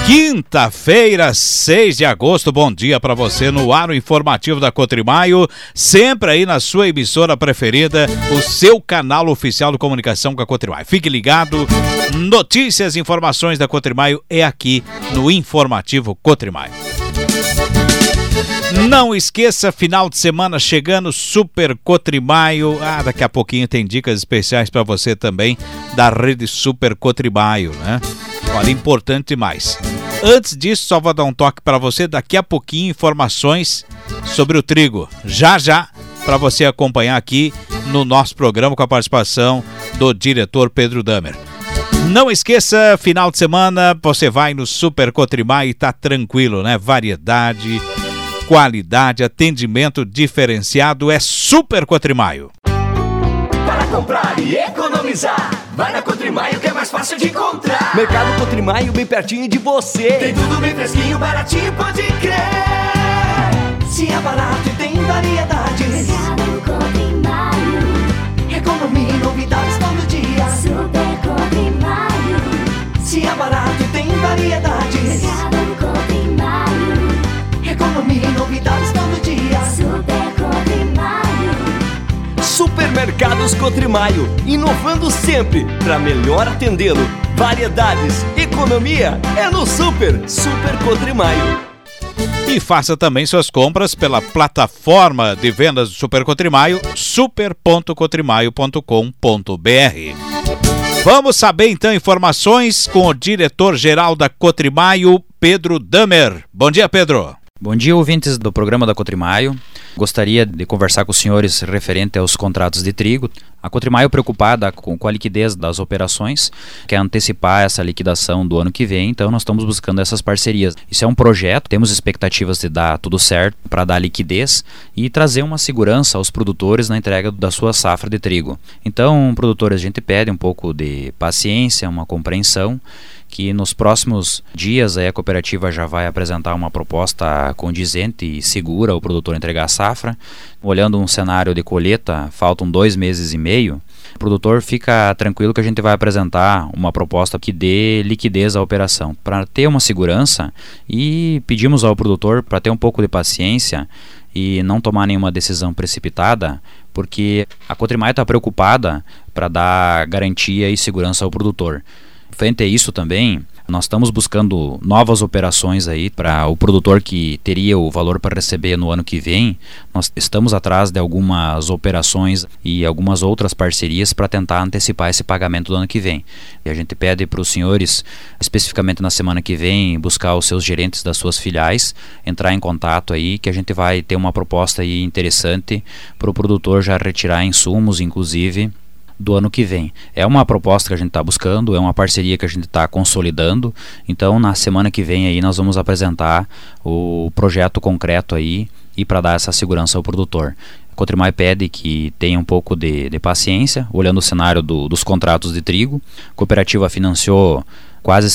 Quinta-feira, 6 de agosto, bom dia para você no ar, o informativo da Cotrimaio, sempre aí na sua emissora preferida, o seu canal oficial de comunicação com a Cotrimaio. Fique ligado, notícias e informações da Cotrimaio é aqui no informativo Cotrimaio. Não esqueça, final de semana chegando, Super Cotrimaio. Daqui a pouquinho tem dicas especiais para você também da rede Super Cotrimaio, né? Olha, importante demais. Antes disso, só vou dar um toque para você. Daqui a pouquinho, informações sobre o trigo. Já, para você acompanhar aqui no nosso programa com a participação do diretor Pedro Damer. Não esqueça, final de semana, você vai no Super Cotrimaio e tá tranquilo, né? Variedade, qualidade, atendimento diferenciado, é Super Cotrimaio. Para comprar e economizar, vai na Cotrimaio que é mais fácil de encontrar. Mercado Cotrimaio bem pertinho de você. Tem tudo bem fresquinho, baratinho, pode crer. Se é barato e tem variedade. Mercado Cotrimaio. Economia e novidades todo dia. Super Cotrimaio. Se é barato e tem variedade. Mercado Cotrimaio. Economia e novidades todo dia. Super Cotrimaio. Supermercados Cotrimaio, inovando sempre para melhor atendê-lo. Variedades, economia é no Super Cotrimaio. E faça também suas compras pela plataforma de vendas do Super Cotrimaio, super.cotrimaio.com.br. Vamos saber então informações com o diretor-geral da Cotrimaio, Pedro Damer. Bom dia, Pedro. Bom dia, ouvintes do programa da Cotrimaio. Gostaria de conversar com os senhores referente aos contratos de trigo. A Cotrimaio, preocupada com a liquidez das operações, quer antecipar essa liquidação do ano que vem, então nós estamos buscando essas parcerias. Isso é um projeto, temos expectativas de dar tudo certo para dar liquidez e trazer uma segurança aos produtores na entrega da sua safra de trigo. Então, produtores, a gente pede um pouco de paciência, uma compreensão, que nos próximos dias a cooperativa já vai apresentar uma proposta condizente e segura ao produtor entregar a safra. Olhando um cenário de colheita, faltam 2 meses e meio, o produtor fica tranquilo que a gente vai apresentar uma proposta que dê liquidez à operação, para ter uma segurança, e pedimos ao produtor para ter um pouco de paciência e não tomar nenhuma decisão precipitada, porque a Cotrimaio está preocupada para dar garantia e segurança ao produtor. Frente a isso também, nós estamos buscando novas operações aí para o produtor que teria o valor para receber no ano que vem. Nós estamos atrás de algumas operações e algumas outras parcerias para tentar antecipar esse pagamento do ano que vem. E a gente pede para os senhores, especificamente na semana que vem, buscar os seus gerentes das suas filiais, entrar em contato aí, que a gente vai ter uma proposta aí interessante para o produtor já retirar insumos, inclusive, do ano que vem. É uma proposta que a gente está buscando, é uma parceria que a gente está consolidando. Então, na semana que vem aí nós vamos apresentar o projeto concreto aí e para dar essa segurança ao produtor. A Cotrimaio pede que tenha um pouco de paciência, olhando o cenário dos contratos de trigo. A cooperativa financiou quase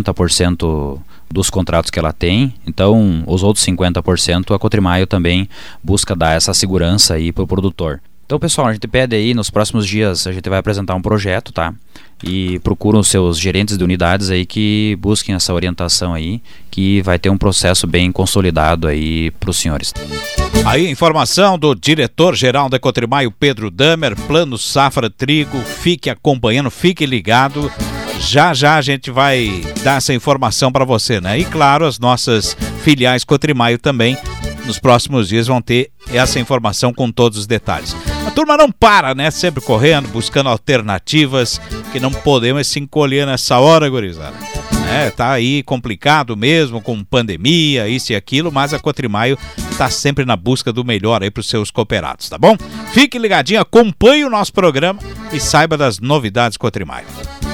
50% dos contratos que ela tem, então os outros 50% a Cotrimaio também busca dar essa segurança aí para o produtor. Então, pessoal, a gente pede aí, nos próximos dias a gente vai apresentar um projeto, tá? E procuram os seus gerentes de unidades aí que busquem essa orientação aí, que vai ter um processo bem consolidado aí para os senhores. Aí, informação do diretor-geral da Cotrimaio, Pedro Damer, Plano Safra Trigo, fique acompanhando, fique ligado. Já a gente vai dar essa informação para você, né? E claro, as nossas filiais Cotrimaio também, nos próximos dias vão ter essa informação com todos os detalhes. A turma não para, né? Sempre correndo, buscando alternativas, que não podemos se encolher nessa hora, gurizada. Tá aí complicado mesmo, com pandemia, isso e aquilo, mas a Cotrimaio tá sempre na busca do melhor aí para os seus cooperados, tá bom? Fique ligadinho, acompanhe o nosso programa e saiba das novidades Cotrimaio.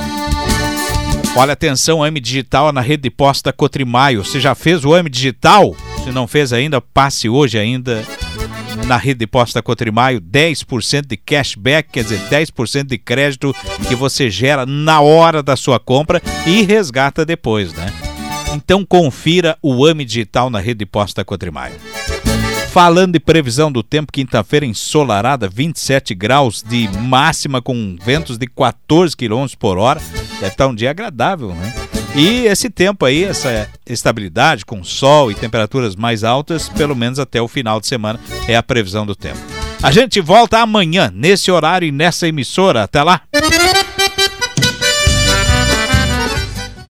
Olha, atenção, AME Digital na rede de postos da Cotrimaio. Você já fez o AME Digital? Se não fez ainda, passe hoje ainda na rede de postos da Cotrimaio. 10% de cashback, quer dizer, 10% de crédito que você gera na hora da sua compra e resgata depois, né? Então confira o AME Digital na rede de postos da Cotrimaio. Falando de previsão do tempo, quinta-feira ensolarada, 27 graus de máxima com ventos de 14 km por hora. Deve estar um dia agradável, né? E esse tempo aí, essa estabilidade com sol e temperaturas mais altas, pelo menos até o final de semana, é a previsão do tempo. A gente volta amanhã, nesse horário e nessa emissora. Até lá!